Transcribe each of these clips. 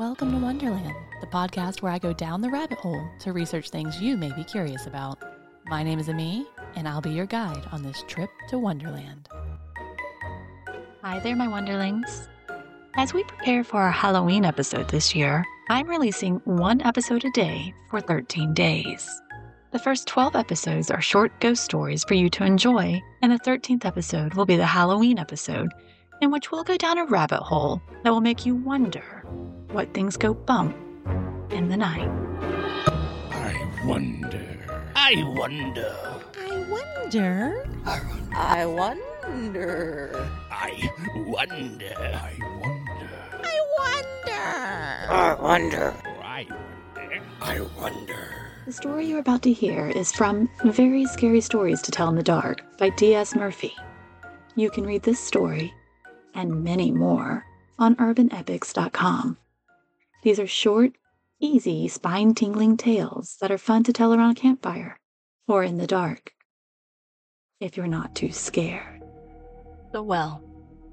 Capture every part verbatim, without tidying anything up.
Welcome to Wonderland, the podcast where I go down the rabbit hole to research things you may be curious about. My name is Ami, and I'll be your guide on this trip to Wonderland. Hi there, my Wonderlings. As we prepare for our Halloween episode this year, I'm releasing one episode a day for thirteen days. The first twelve episodes are short ghost stories for you to enjoy, and the thirteenth episode will be the Halloween episode, in which we'll go down a rabbit hole that will make you wonder what things go bump in the night. I wonder. I wonder. I wonder. I wonder. I wonder. I wonder. I wonder. I wonder. I wonder. The story you're about to hear is from Very Scary Stories to Tell in the Dark by D S Murphy. You can read this story and many more on urban epics dot com. These are short, easy, spine-tingling tales that are fun to tell around a campfire or in the dark, if you're not too scared. The Well.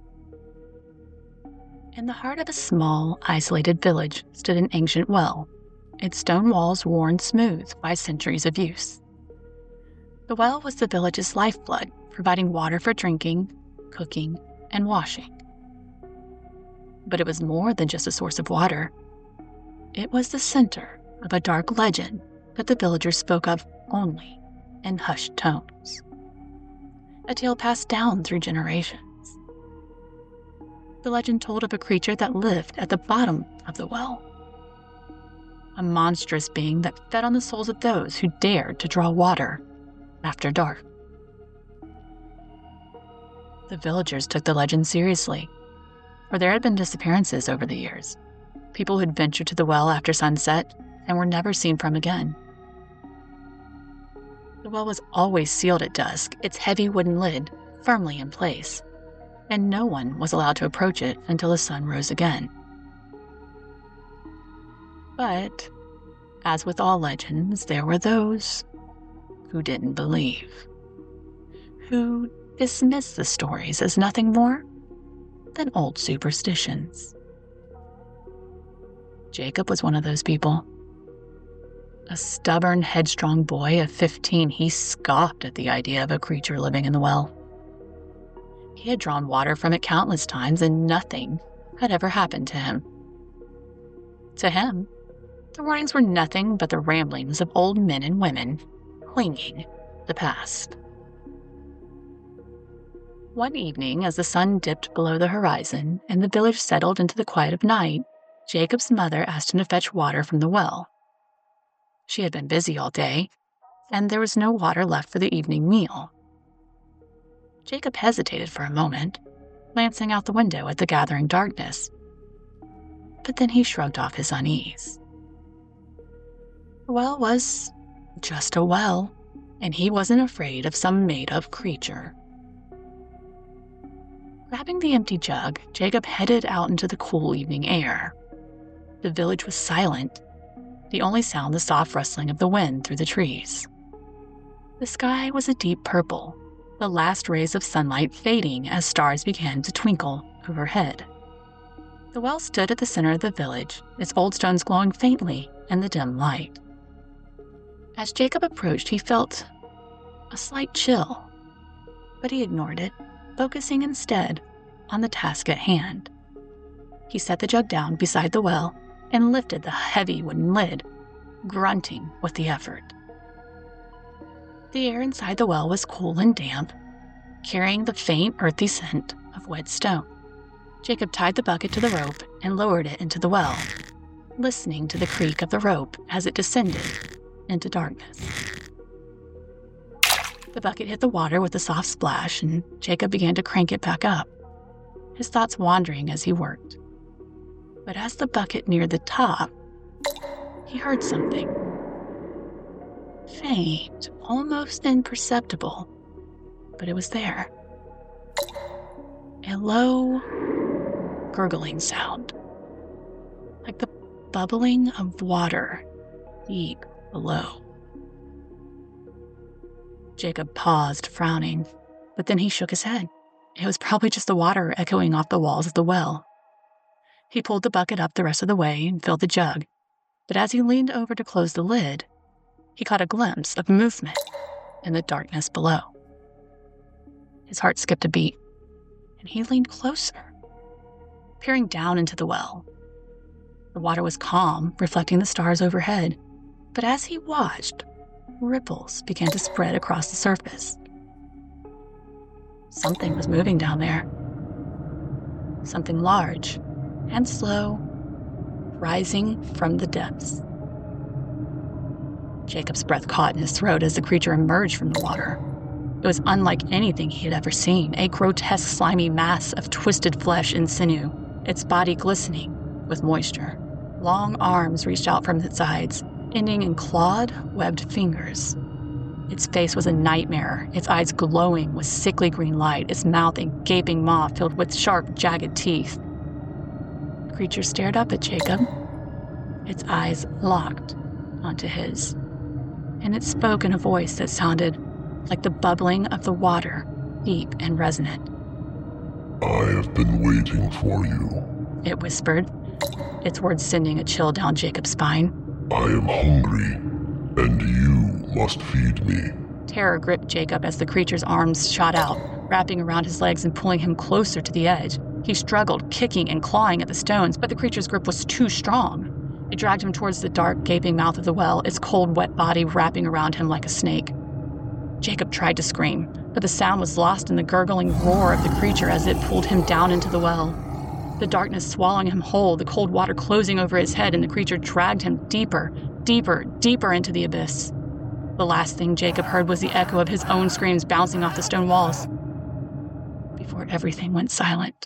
In the heart of a small, isolated village stood an ancient well, its stone walls worn smooth by centuries of use. The well was the village's lifeblood, providing water for drinking, cooking, and washing. But it was more than just a source of water. It was the center of a dark legend that the villagers spoke of only in hushed tones. A tale passed down through generations. The legend told of a creature that lived at the bottom of the well. A monstrous being that fed on the souls of those who dared to draw water after dark. The villagers took the legend seriously, for there had been disappearances over the years. People who'd ventured to the well after sunset and were never seen from again. The well was always sealed at dusk, its heavy wooden lid firmly in place, and no one was allowed to approach it until the sun rose again. But, as with all legends, there were those who didn't believe, who dismissed the stories as nothing more than old superstitions. Jacob was one of those people. A stubborn, headstrong boy of fifteen, he scoffed at the idea of a creature living in the well. He had drawn water from it countless times, and nothing had ever happened to him. To him, the warnings were nothing but the ramblings of old men and women clinging the past. One evening, as the sun dipped below the horizon and the village settled into the quiet of night, Jacob's mother asked him to fetch water from the well. She had been busy all day, and there was no water left for the evening meal. Jacob hesitated for a moment, glancing out the window at the gathering darkness, but then he shrugged off his unease. The well was just a well, and he wasn't afraid of some made-up creature. Grabbing the empty jug, Jacob headed out into the cool evening air. The village was silent, the only sound the soft rustling of the wind through the trees. The sky was a deep purple, the last rays of sunlight fading as stars began to twinkle overhead. The well stood at the center of the village, its old stones glowing faintly in the dim light. As Jacob approached, he felt a slight chill, but he ignored it, focusing instead on the task at hand. He set the jug down beside the well and lifted the heavy wooden lid, grunting with the effort. The air inside the well was cool and damp, carrying the faint, earthy scent of wet stone. Jacob tied the bucket to the rope and lowered it into the well, listening to the creak of the rope as it descended into darkness. The bucket hit the water with a soft splash, and Jacob began to crank it back up, his thoughts wandering as he worked. But as the bucket neared the top, he heard something. Faint, almost imperceptible, but it was there. A low, gurgling sound, like the bubbling of water deep below. Jacob paused, frowning, but then he shook his head. It was probably just the water echoing off the walls of the well. He pulled the bucket up the rest of the way and filled the jug, but as he leaned over to close the lid, he caught a glimpse of movement in the darkness below. His heart skipped a beat, and he leaned closer, peering down into the well. The water was calm, reflecting the stars overhead, but as he watched, ripples began to spread across the surface. Something was moving down there. Something large and slow, rising from the depths. Jacob's breath caught in his throat as the creature emerged from the water. It was unlike anything he had ever seen, a grotesque slimy mass of twisted flesh and sinew, its body glistening with moisture. Long arms reached out from its sides, ending in clawed, webbed fingers. Its face was a nightmare, its eyes glowing with sickly green light, its mouth a gaping maw filled with sharp, jagged teeth. The creature stared up at Jacob, its eyes locked onto his, and it spoke in a voice that sounded like the bubbling of the water, deep and resonant. I have been waiting for you, it whispered, its words sending a chill down Jacob's spine. I am hungry, and you must feed me. Terror gripped Jacob as the creature's arms shot out, wrapping around his legs and pulling him closer to the edge. He struggled, kicking and clawing at the stones, but the creature's grip was too strong. It dragged him towards the dark, gaping mouth of the well, its cold, wet body wrapping around him like a snake. Jacob tried to scream, but the sound was lost in the gurgling roar of the creature as it pulled him down into the well. The darkness swallowing him whole, the cold water closing over his head, and the creature dragged him deeper, deeper, deeper into the abyss. The last thing Jacob heard was the echo of his own screams bouncing off the stone walls, before everything went silent.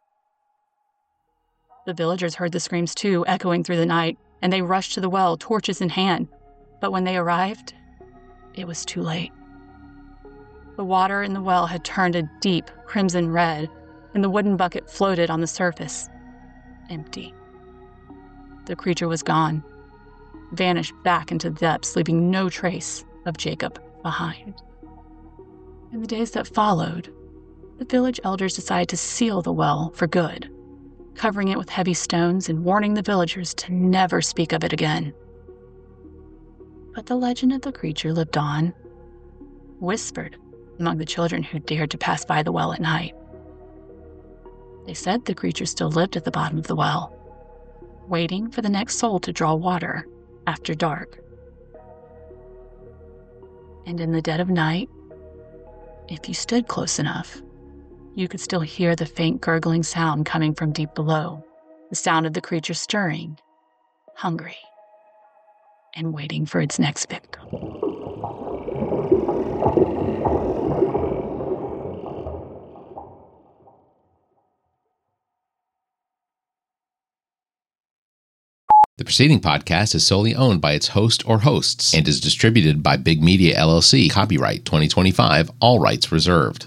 The villagers heard the screams too, echoing through the night, and they rushed to the well, torches in hand. But when they arrived, it was too late. The water in the well had turned a deep crimson red, and the wooden bucket floated on the surface, empty. The creature was gone, vanished back into the depths, leaving no trace of Jacob behind. In the days that followed, the village elders decided to seal the well for good, covering it with heavy stones and warning the villagers to never speak of it again. But the legend of the creature lived on, whispered among the children who dared to pass by the well at night. They said the creature still lived at the bottom of the well, waiting for the next soul to draw water after dark. And in the dead of night, if you stood close enough, you could still hear the faint gurgling sound coming from deep below, the sound of the creature stirring, hungry, and waiting for its next victim. The preceding podcast is solely owned by its host or hosts and is distributed by Big Media L L C. Copyright twenty twenty-five, all rights reserved.